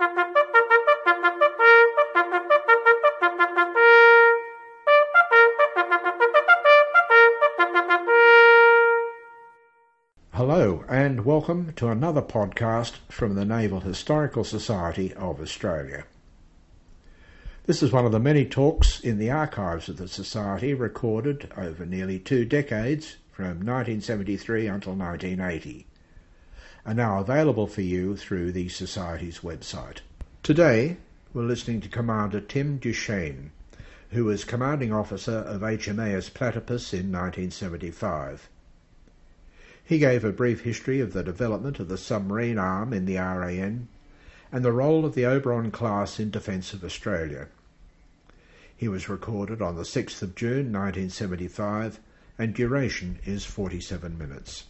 Hello and welcome to another podcast from the Naval Historical Society of Australia. This is one of the many talks in the archives of the Society recorded over nearly 2 decades from 1973 until 1980, and now available for you through the Society's website. Today we're listening to Commander Tim Duchesne, who was Commanding Officer of HMAS Platypus in 1975. He gave a brief history of the development of the submarine arm in the RAN and the role of the Oberon class in defence of Australia. He was recorded on the 6th of June 1975 and duration is 47 minutes.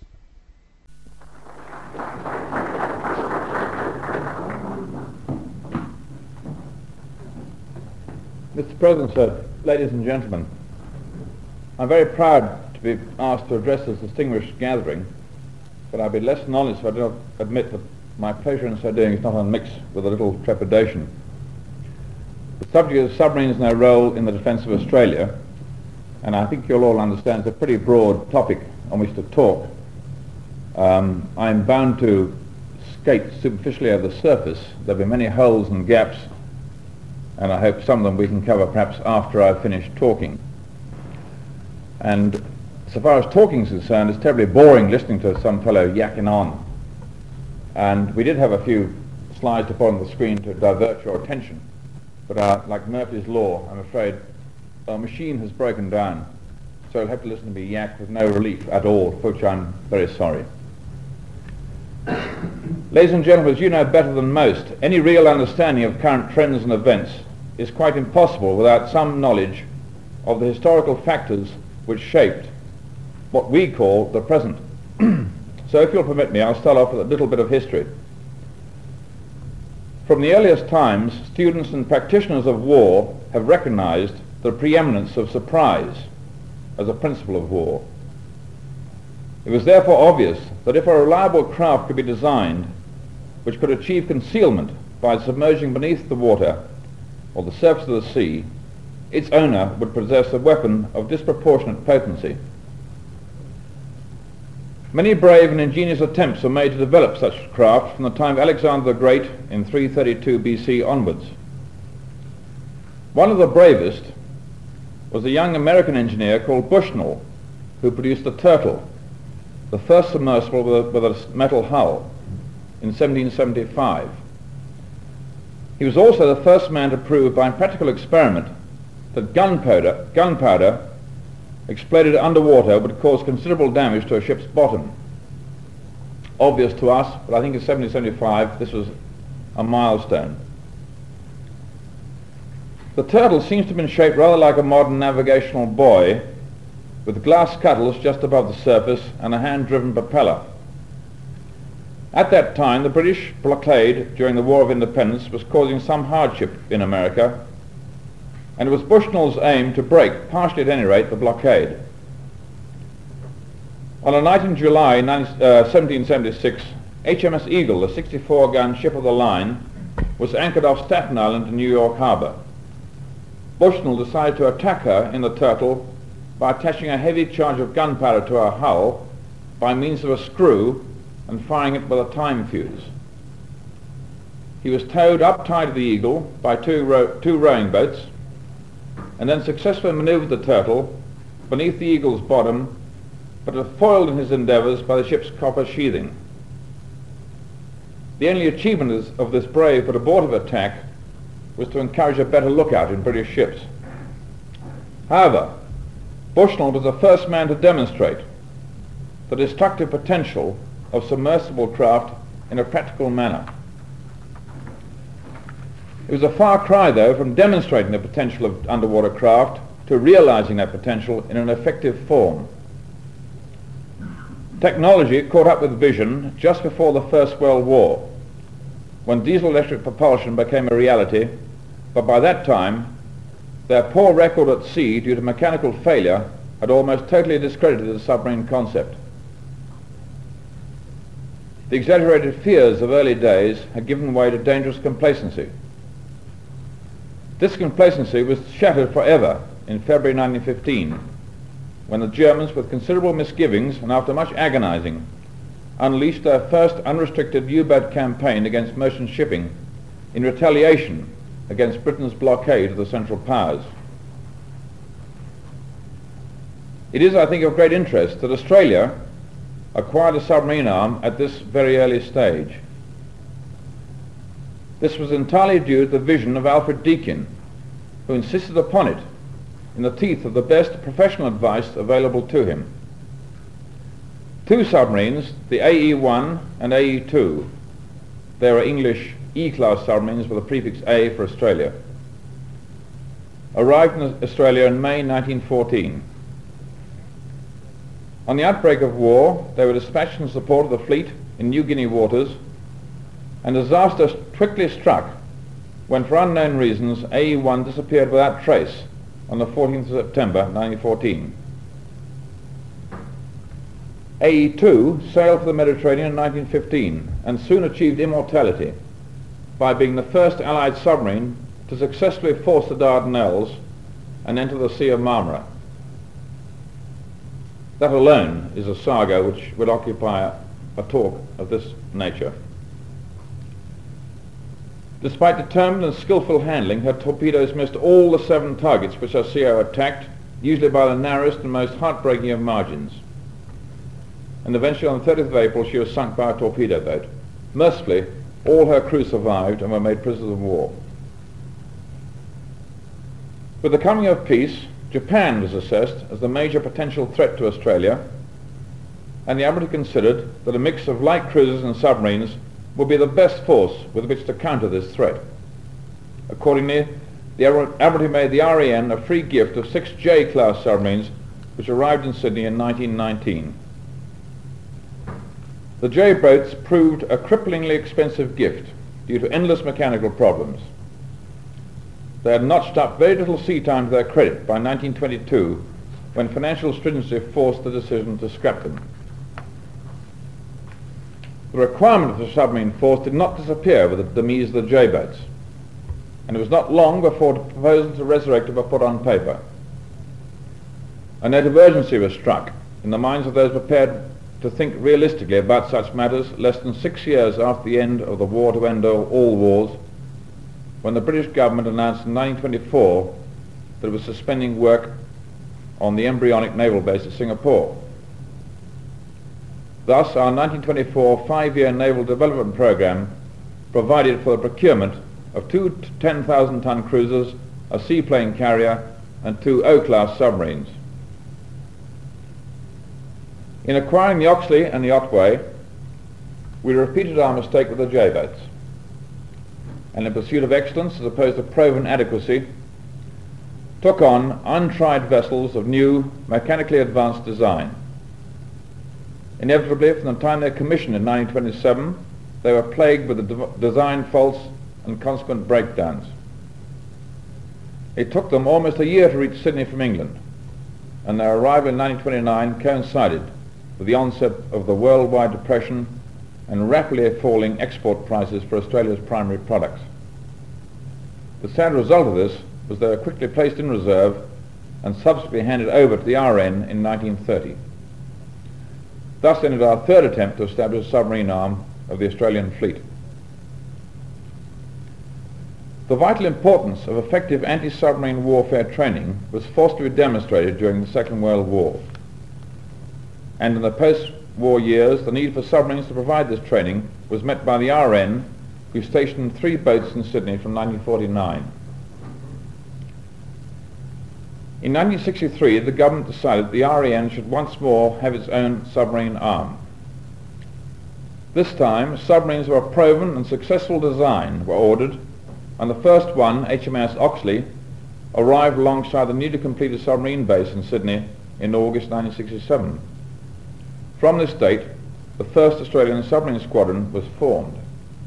Mr. President, sir, ladies and gentlemen, I'm very proud to be asked to address this distinguished gathering, but I'd be less than honest if I did not admit that my pleasure in so doing is not unmixed with a little trepidation. The subject of submarines and their role in the defence of Australia, and I think you'll all understand it's a pretty broad topic on which to talk. I'm bound to skate superficially over the surface. There'll be many holes and gaps, and I hope some of them we can cover perhaps after I've finished talking. And so far as talking is concerned, it's terribly boring listening to some fellow yakking on. And we did have a few slides to put on the screen to divert your attention, but like Murphy's Law, I'm afraid our machine has broken down, so you'll have to listen to me yak with no relief at all, for which I'm very sorry. Ladies and gentlemen, as you know better than most, any real understanding of current trends and events is quite impossible without some knowledge of the historical factors which shaped what we call the present. So if you'll permit me, I'll start off with a little bit of history. From the earliest times, students and practitioners of war have recognized the preeminence of surprise as a principle of war. It was therefore obvious that if a reliable craft could be designed which could achieve concealment by submerging beneath the water or the surface of the sea, its owner would possess a weapon of disproportionate potency. Many brave and ingenious attempts were made to develop such craft from the time of Alexander the Great in 332 BC onwards. One of the bravest was a young American engineer called Bushnell, who produced the Turtle, the first submersible with a metal hull, in 1775. He was also the first man to prove by practical experiment that gunpowder exploded underwater would cause considerable damage to a ship's bottom. Obvious to us, but I think in 1775 this was a milestone. The Turtle seems to have been shaped rather like a modern navigational buoy, with glass scuttles just above the surface and a hand-driven propeller. At that time, the British blockade during the War of Independence was causing some hardship in America, and it was Bushnell's aim to break, partially at any rate, the blockade. On a night in July 1776, HMS Eagle, the 64-gun ship of the line, was anchored off Staten Island in New York Harbor. Bushnell decided to attack her in the Turtle by attaching a heavy charge of gunpowder to her hull by means of a screw and firing it with a time fuse. He was towed up tight to the Eagle by two rowing boats, and then successfully manoeuvred the Turtle beneath the Eagle's bottom, but was foiled in his endeavours by the ship's copper sheathing. The only achievement of this brave but abortive attack was to encourage a better lookout in British ships. However, Bushnell was the first man to demonstrate the destructive potential of submersible craft in a practical manner. It was a far cry, though, from demonstrating the potential of underwater craft to realizing that potential in an effective form. Technology caught up with vision just before the First World War, when diesel-electric propulsion became a reality, but by that time their poor record at sea due to mechanical failure had almost totally discredited the submarine concept. the exaggerated fears of early days had given way to dangerous complacency. This complacency was shattered forever in February 1915, when the Germans, with considerable misgivings and after much agonizing, unleashed their first unrestricted U-boat campaign against merchant shipping in retaliation against Britain's blockade of the Central Powers. It is, I think, of great interest that Australia acquired a submarine arm at this very early stage. This was entirely due to the vision of Alfred Deakin, who insisted upon it in the teeth of the best professional advice available to him. Two submarines, the AE-1 and AE-2, they were English E-class submarines with the prefix A for Australia, arrived in Australia in May 1914. On the outbreak of war, they were dispatched in support of the fleet in New Guinea waters, and disaster quickly struck when, for unknown reasons, AE-1 disappeared without trace on the 14th of September 1914. AE-2 sailed for the Mediterranean in 1915 and soon achieved immortality by being the first Allied submarine to successfully force the Dardanelles and enter the Sea of Marmara. That alone is a saga which would occupy a talk of this nature. Despite determined and skillful handling, her torpedoes missed all the 7 targets which her CO attacked, usually by the narrowest and most heartbreaking of margins. And eventually on the 30th of April she was sunk by a torpedo boat. Mercifully, all her crew survived and were made prisoners of war. With the coming of peace, Japan was assessed as the major potential threat to Australia, and the Admiralty considered that a mix of light cruisers and submarines would be the best force with which to counter this threat. Accordingly, the Admiralty made the RAN a free gift of 6 J-class submarines which arrived in Sydney in 1919. The J-boats proved a cripplingly expensive gift due to endless mechanical problems. They had notched up very little sea time to their credit by 1922, when financial stringency forced the decision to scrap them. The requirement of the submarine force did not disappear with the demise of the J-boats, and it was not long before the proposals to resurrect it were put on paper. A note of urgency was struck in the minds of those prepared to think realistically about such matters less than 6 years after the end of the war to end all wars, when the British government announced in 1924 that it was suspending work on the embryonic naval base at Singapore. Thus, our 1924 5-year naval development program provided for the procurement of 2 10,000-ton cruisers, a seaplane carrier, and 2 O-class submarines. In acquiring the Oxley and the Otway, we repeated our mistake with the J-boats, and in pursuit of excellence as opposed to proven adequacy, took on untried vessels of new, mechanically advanced design. Inevitably, from the time they were commissioned in 1927, they were plagued with the design faults and consequent breakdowns. It took them almost a year to reach Sydney from England, and their arrival in 1929 coincided with the onset of the worldwide depression and rapidly falling export prices for Australia's primary products. The sad result of this was they were quickly placed in reserve and subsequently handed over to the RN in 1930. Thus ended our third attempt to establish a submarine arm of the Australian fleet. The vital importance of effective anti-submarine warfare training was forced to be demonstrated during the Second World War. And in the post-war years, the need for submarines to provide this training was met by the RN, who stationed 3 boats in Sydney from 1949. In 1963, the government decided the RAN should once more have its own submarine arm. This time, submarines of a proven and successful design were ordered, and the first one, HMAS Oxley, arrived alongside the newly completed submarine base in Sydney in August 1967. From this date, the first Australian submarine squadron was formed.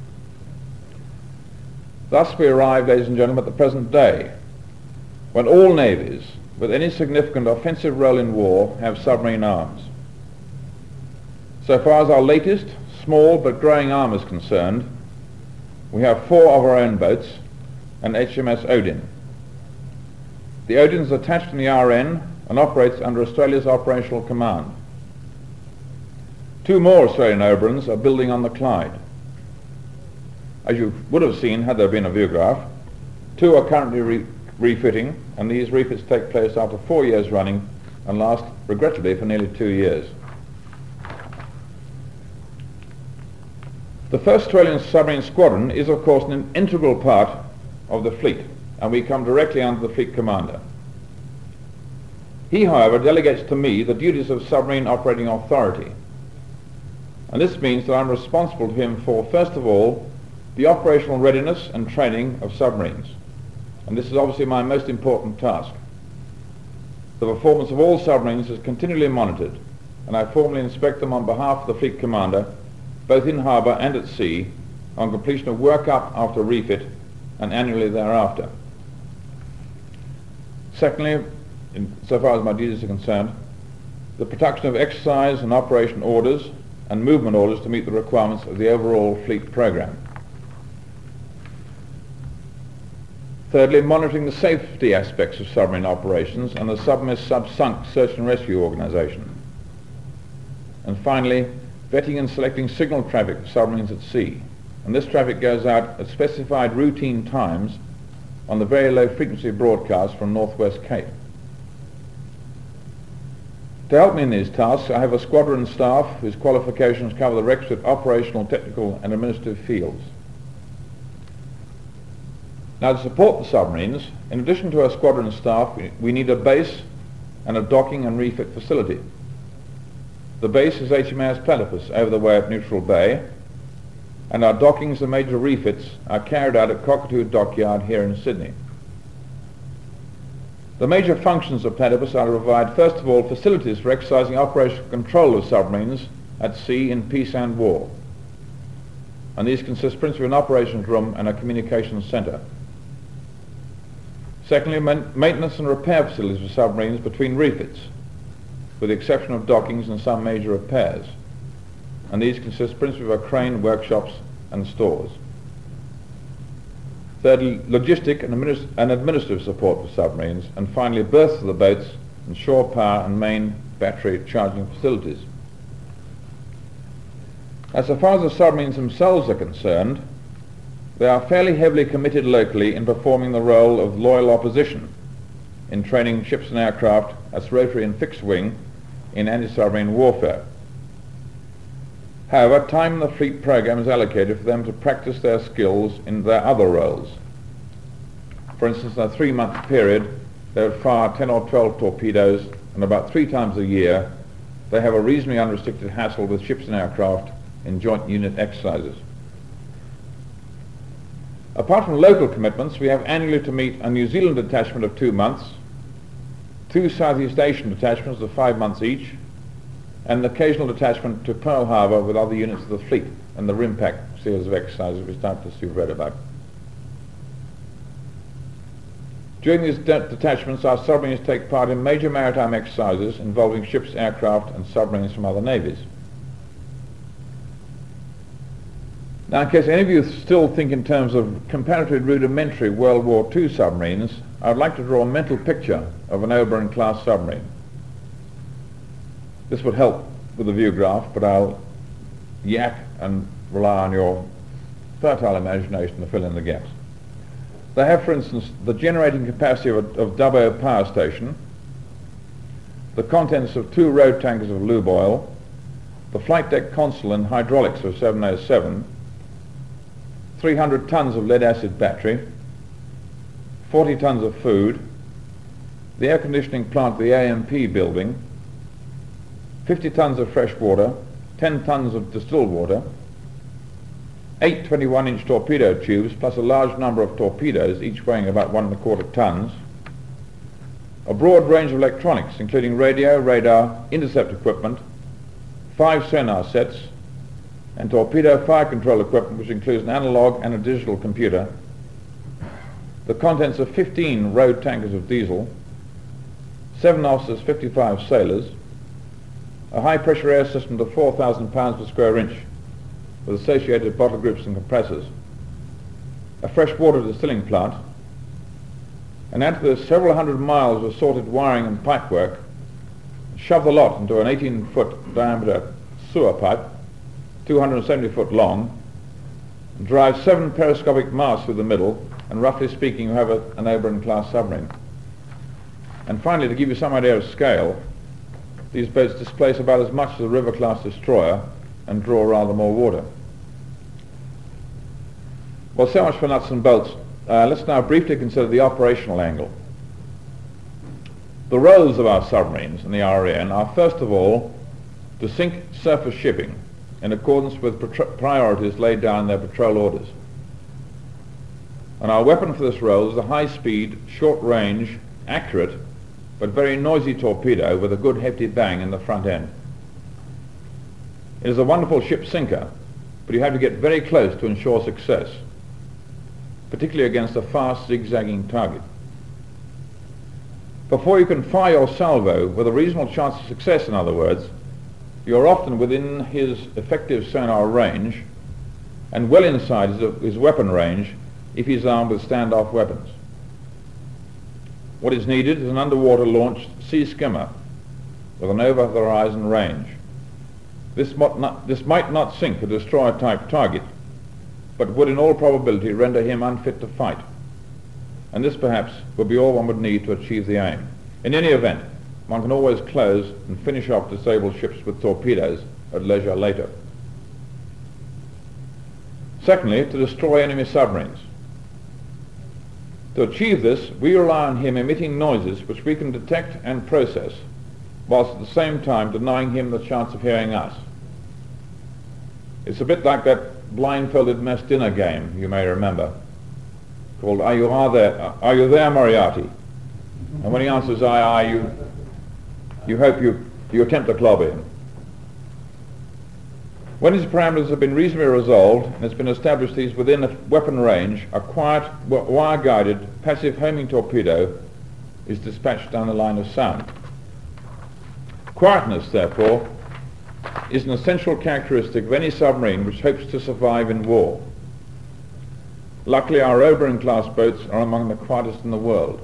Thus we arrived, ladies and gentlemen, at the present day, when all navies with any significant offensive role in war have submarine arms. So far as our latest, small but growing arm is concerned, we have 4 of our own boats and HMS Odin. The Odin is attached to the RN and operates under Australia's operational command. 2 more Australian Oberons are building on the Clyde. As you would have seen had there been a viewgraph, 2 are currently refitting, and these refits take place after 4 years running and last, regrettably, for nearly 2 years. The 1st Australian Submarine Squadron is, of course, an integral part of the fleet, and we come directly under the Fleet Commander. He, however, delegates to me the duties of Submarine Operating Authority, and this means that I'm responsible to him for, first of all, the operational readiness and training of submarines. And this is obviously my most important task. The performance of all submarines is continually monitored, and I formally inspect them on behalf of the Fleet Commander, both in harbour and at sea, on completion of work-up after refit and annually thereafter. Secondly, so far as my duties are concerned, the production of exercise and operation orders and movement orders to meet the requirements of the overall fleet programme. Thirdly, monitoring the safety aspects of submarine operations and the submerged sub-sunk search and rescue organisation. And finally, vetting and selecting signal traffic for submarines at sea. And this traffic goes out at specified routine times on the very low frequency broadcast from Northwest Cape. To help me in these tasks, I have a squadron staff whose qualifications cover the requisite operational, technical and administrative fields. Now, to support the submarines, in addition to our squadron staff, we need a base and a docking and refit facility. The base is HMAS Platypus over the way at Neutral Bay, and our dockings and major refits are carried out at Cockatoo Dockyard here in Sydney. The major functions of Platypus are to provide, first of all, facilities for exercising operational control of submarines at sea in peace and war. And these consist principally of an operations room and a communications centre. Secondly, maintenance and repair facilities for submarines between refits, with the exception of dockings and some major repairs. And these consist principally of a crane, workshops and stores. Thirdly, logistic and administrative support for submarines. And finally, berths for the boats and shore power and main battery charging facilities. As far as the submarines themselves are concerned, they are fairly heavily committed locally in performing the role of loyal opposition in training ships and aircraft as rotary and fixed wing in anti-submarine warfare. However, time in the fleet programme is allocated for them to practice their skills in their other roles. For instance, in a 3-month period, they would fire 10 or 12 torpedoes, and about 3 times a year they have a reasonably unrestricted hassle with ships and aircraft in joint unit exercises. Apart from local commitments, we have annually to meet a New Zealand detachment of 2 months, 2 Southeast Asian detachments of 5 months each, and an occasional detachment to Pearl Harbor with other units of the fleet and the RIMPAC series of exercises which doubtless you've read about. During these detachments, our submarines take part in major maritime exercises involving ships, aircraft and submarines from other navies. Now, in case any of you still think in terms of comparatively rudimentary World War II submarines, I would like to draw a mental picture of an Oberon class submarine. This would help with the view graph, but I'll yak and rely on your fertile imagination to fill in the gaps. They have, for instance, the generating capacity of Dubbo Power Station, the contents of 2 road tankers of lube oil, the flight deck console and hydraulics of 707, 300 tons of lead-acid battery, 40 tons of food, the air conditioning plant of the AMP building, 50 tons of fresh water, 10 tons of distilled water, 8 21-inch torpedo tubes plus a large number of torpedoes, each weighing about 1¼ tons, a broad range of electronics including radio, radar, intercept equipment, 5 sonar sets, and torpedo fire control equipment which includes an analog and a digital computer, the contents of 15 road tankers of diesel, 7 officers, 55 sailors, a high pressure air system to 4,000 pounds per square inch, with associated bottle grips and compressors, a freshwater distilling plant, and add to this several hundred miles of assorted wiring and pipework, shove the lot into an 18-foot diameter sewer pipe, 270 foot long, and drive 7 periscopic masts through the middle, and roughly speaking you have an Oberon-class submarine. And finally, to give you some idea of scale, these boats displace about as much as a river-class destroyer and draw rather more water. Well, so much for nuts and bolts. Let's now briefly consider the operational angle. The roles of our submarines in the RAN are first of all to sink surface shipping in accordance with priorities laid down in their patrol orders. And our weapon for this role is a high-speed, short-range, accurate, but very noisy torpedo with a good hefty bang in the front end. It is a wonderful ship sinker, but you have to get very close to ensure success, particularly against a fast zigzagging target. Before you can fire your salvo with a reasonable chance of success, in other words, you are often within his effective sonar range and well inside his weapon range if he is armed with standoff weapons. What is needed is an underwater launched sea skimmer with an over-the-horizon range. This might not sink a destroyer-type target, but would in all probability render him unfit to fight. And this perhaps would be all one would need to achieve the aim. In any event, one can always close and finish off disabled ships with torpedoes at leisure later. Secondly, to destroy enemy submarines. To achieve this, we rely on him emitting noises which we can detect and process, whilst at the same time denying him the chance of hearing us. It's a bit like that blindfolded mess dinner game, you may remember, called Are you there, Moriarty? And when he answers aye, you hope you attempt to clobber him. When his parameters have been reasonably resolved and it's been established he's within a weapon range, a quiet, wire-guided, passive homing torpedo is dispatched down the line of sound. Quietness, therefore, is an essential characteristic of any submarine which hopes to survive in war. Luckily, our Oberon-class boats are among the quietest in the world.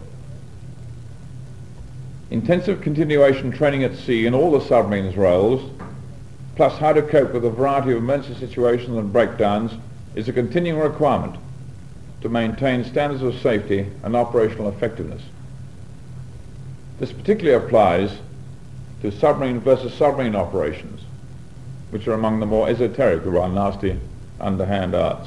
Intensive continuation training at sea in all the submarines' roles, plus how to cope with a variety of emergency situations and breakdowns, is a continuing requirement to maintain standards of safety and operational effectiveness. This particularly applies to submarine versus submarine operations, which are among the more esoteric of our nasty underhand arts.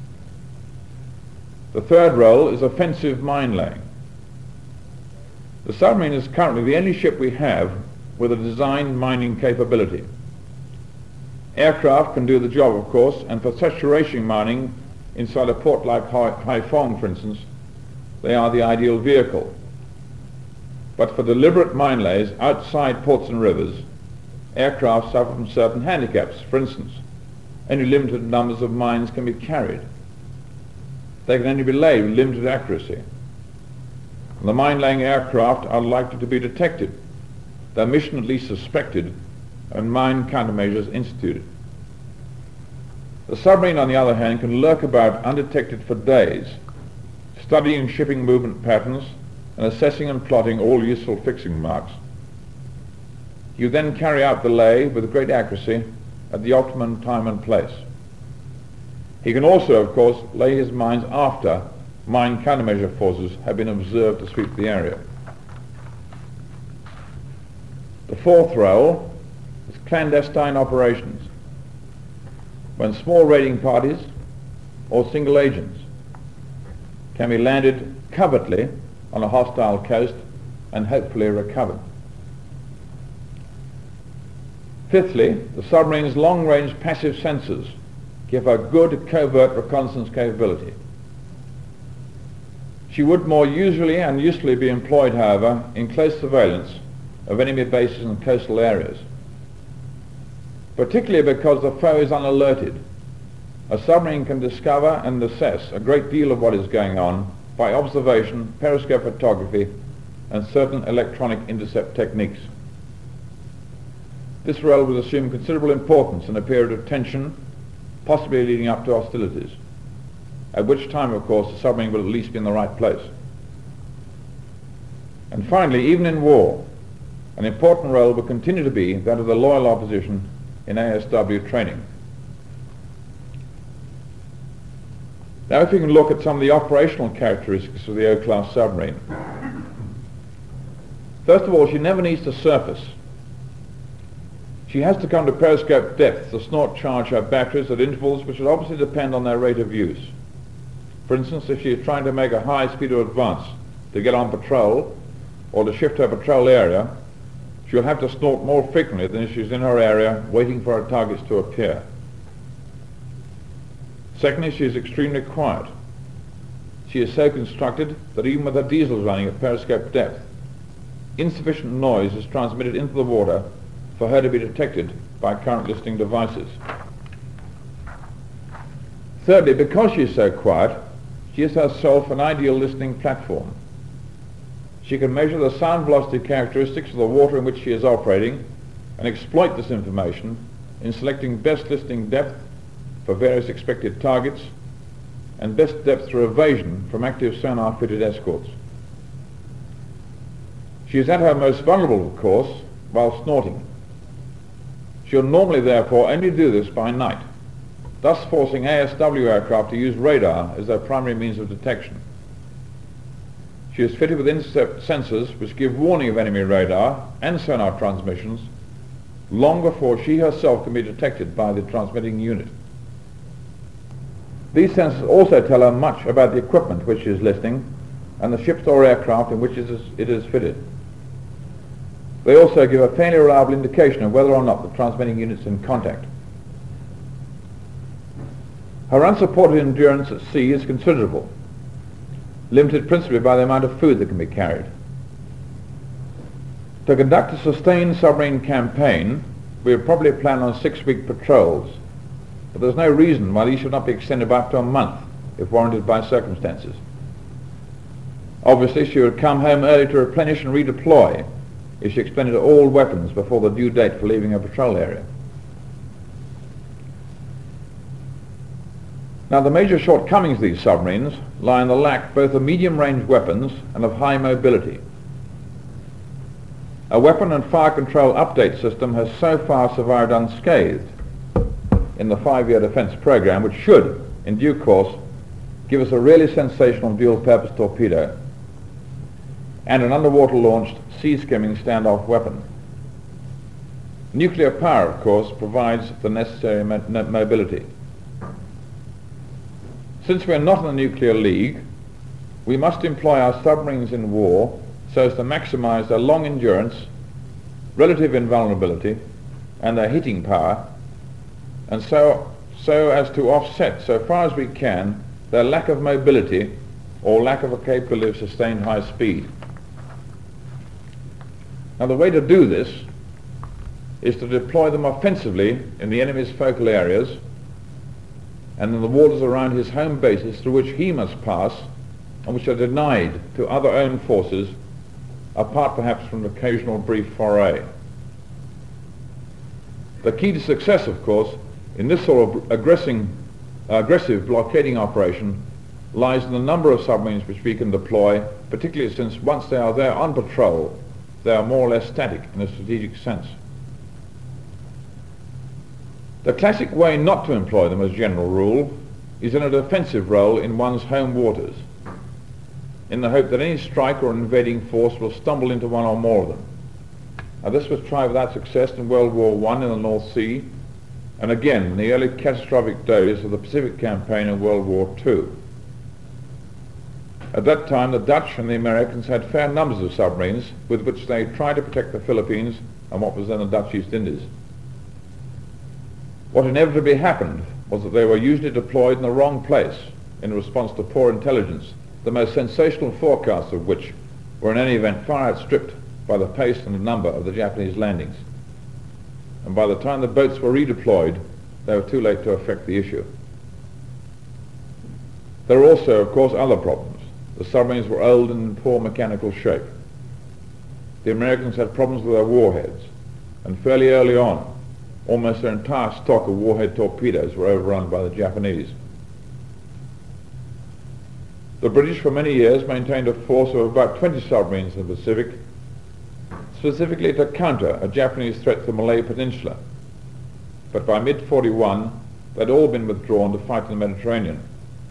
The third role is offensive mine laying. The submarine is currently the only ship we have with a designed mining capability. Aircraft can do the job, of course, and for saturation mining inside a port like Haiphong, for instance, they are the ideal vehicle. But for deliberate mine lays outside ports and rivers, aircraft suffer from certain handicaps. For instance, only limited numbers of mines can be carried. They can only be laid with limited accuracy. And the mine-laying aircraft are likely to be detected, their mission at least suspected, and mine countermeasures instituted. The submarine, on the other hand, can lurk about undetected for days, studying shipping movement patterns and assessing and plotting all useful fixing marks. You then carry out the lay with great accuracy at the optimum time and place. He can also, of course, lay his mines after mine countermeasure forces have been observed to sweep the area. The fourth role is clandestine operations, when small raiding parties or single agents can be landed covertly on a hostile coast and hopefully recovered. Fifthly, the submarine's long-range passive sensors give her good covert reconnaissance capability. She would more usually and usefully be employed, however, in close surveillance of enemy bases and coastal areas. Particularly because the foe is unalerted, a submarine can discover and assess a great deal of what is going on by observation, periscope photography, and certain electronic intercept techniques. This role would assume considerable importance in a period of tension possibly leading up to hostilities, at which time, of course, the submarine will at least be in the right place. And finally, even in war, an important role will continue to be that of the loyal opposition in ASW training. Now, if you can look at some of the operational characteristics of the O-class submarine. First of all, she never needs to surface. She has to come to periscope depth to snort charge her batteries at intervals which will obviously depend on their rate of use. For instance, if she is trying to make a high speed of advance to get on patrol or to shift her patrol area, she'll have to snort more frequently than if she's in her area waiting for her targets to appear. Secondly, she is extremely quiet. She is so constructed that even with her diesels running at periscope depth, insufficient noise is transmitted into the water for her to be detected by current listening devices. Thirdly, because she is so quiet, she is herself an ideal listening platform. She can measure the sound velocity characteristics of the water in which she is operating and exploit this information in selecting best listening depth for various expected targets and best depth through evasion from active sonar fitted escorts. She is at her most vulnerable, of course, while snorting. She'll normally therefore only do this by night, thus forcing ASW aircraft to use radar as their primary means of detection. She is fitted with intercept sensors which give warning of enemy radar and sonar transmissions long before she herself can be detected by the transmitting unit. These sensors also tell her much about the equipment which is listening and the ships or aircraft in which it is fitted. They also give a fairly reliable indication of whether or not the transmitting unit is in contact. Her unsupported endurance at sea is considerable, limited principally by the amount of food that can be carried. To conduct a sustained submarine campaign, we would probably plan on 6-week patrols, but there's no reason why these should not be extended by up to a month if warranted by circumstances. Obviously, she would come home early to replenish and redeploy if she expended all weapons before the due date for leaving her patrol area. Now, the major shortcomings of these submarines lie in the lack both of medium-range weapons and of high mobility. A weapon and fire control update system has so far survived unscathed in the 5-year defence programme, which should, in due course, give us a really sensational dual-purpose torpedo and an underwater-launched sea-skimming standoff weapon. Nuclear power, of course, provides the necessary mobility. Since we are not in the nuclear league, we must employ our submarines in war so as to maximise their long endurance, relative invulnerability, and their heating power, and so as to offset, so far as we can, their lack of mobility or lack of a capability of sustained high speed. Now, the way to do this is to deploy them offensively in the enemy's focal areas and in the waters around his home bases through which he must pass and which are denied to other owned forces, apart perhaps from an occasional brief foray. The key to success, of course, in this sort of aggressive blockading operation lies in the number of submarines which we can deploy, particularly since once they are there on patrol, they are more or less static in a strategic sense. The classic way not to employ them as a general rule is in a defensive role in one's home waters, in the hope that any strike or invading force will stumble into one or more of them. Now, this was tried without success in World War I in the North Sea, and again in the early catastrophic days of the Pacific Campaign in World War II. At that time, the Dutch and the Americans had fair numbers of submarines with which they tried to protect the Philippines and what was then the Dutch East Indies. What inevitably happened was that they were usually deployed in the wrong place in response to poor intelligence, the most sensational forecasts of which were in any event far outstripped by the pace and the number of the Japanese landings. And by the time the boats were redeployed, they were too late to affect the issue. There were also, of course, other problems. The submarines were old and in poor mechanical shape. The Americans had problems with their warheads, and fairly early on, almost their entire stock of warhead torpedoes were overrun by the Japanese. The British for many years maintained a force of about 20 submarines in the Pacific, specifically to counter a Japanese threat to the Malay Peninsula. But by mid-41, they'd all been withdrawn to fight in the Mediterranean.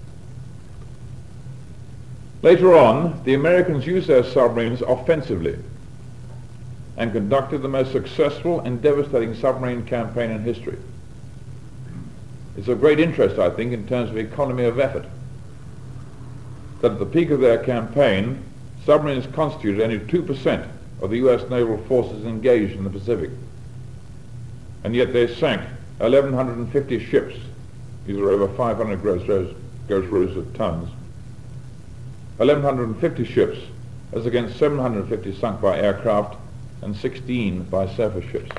Later on, the Americans used their submarines offensively and conducted the most successful and devastating submarine campaign in history. It's of great interest, I think, in terms of economy of effort, that at the peak of their campaign, submarines constituted only 2% of the US naval forces engaged in the Pacific. And yet they sank 1,150 ships. These are over 500 gross rows of tons. 1,150 ships as against 750 sunk by aircraft and 16 by surface ships.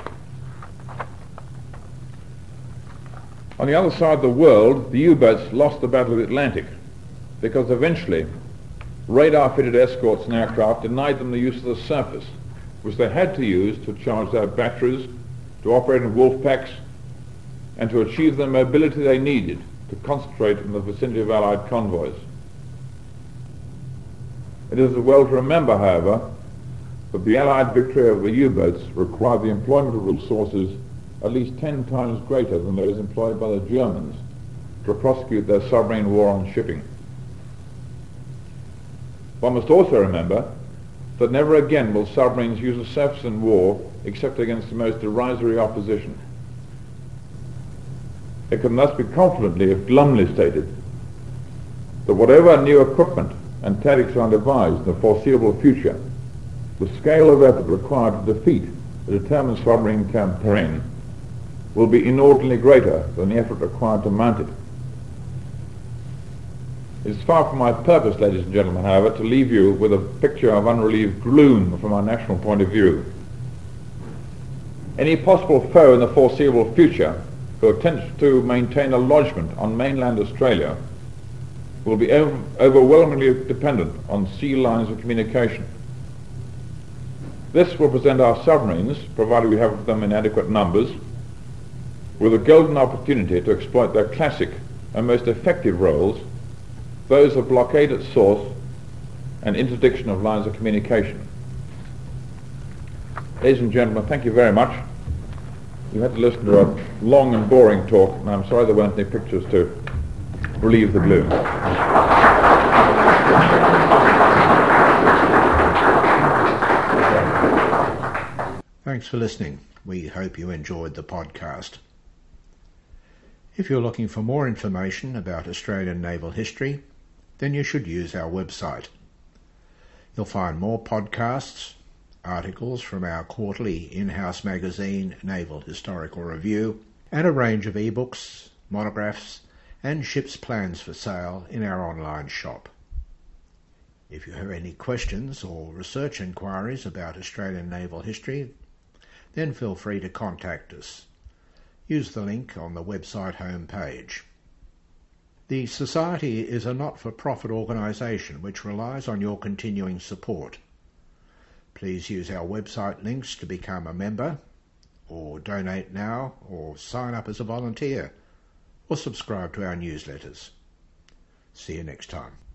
On the other side of the world, the U-boats lost the Battle of the Atlantic because eventually radar-fitted escorts and aircraft denied them the use of the surface, which they had to use to charge their batteries, to operate in wolf packs, and to achieve the mobility they needed to concentrate in the vicinity of Allied convoys. It is well to remember, however, that the Allied victory over the U-boats required the employment of resources at least 10 times greater than those employed by the Germans to prosecute their submarine war on shipping. One must also remember that never again will submarines use the surface in war except against the most derisory opposition. It can thus be confidently, if glumly stated, that whatever new equipment and tactics are devised in the foreseeable future, the scale of effort required to defeat a determined submarine campaign will be inordinately greater than the effort required to mount it. It is far from my purpose, ladies and gentlemen, however, to leave you with a picture of unrelieved gloom from our national point of view. Any possible foe in the foreseeable future who attempts to maintain a lodgment on mainland Australia will be overwhelmingly dependent on sea lines of communication. This will present our submarines, provided we have them in adequate numbers, with a golden opportunity to exploit their classic and most effective roles, those of blockade at source and interdiction of lines of communication. Ladies and gentlemen, thank you very much. You had to listen to a long and boring talk, and I'm sorry there weren't any pictures to relieve the gloom. Thanks for listening. We hope you enjoyed the podcast. If you're looking for more information about Australian naval history, then you should use our website. You'll find more podcasts, articles from our quarterly in-house magazine, Naval Historical Review, and a range of ebooks, monographs, and ships plans for sale in our online shop. If you have any questions or research inquiries about Australian naval history, then feel free to contact us. Use the link on the website homepage. The Society is a not-for-profit organisation which relies on your continuing support. Please use our website links to become a member, or donate now, or sign up as a volunteer, or subscribe to our newsletters. See you next time.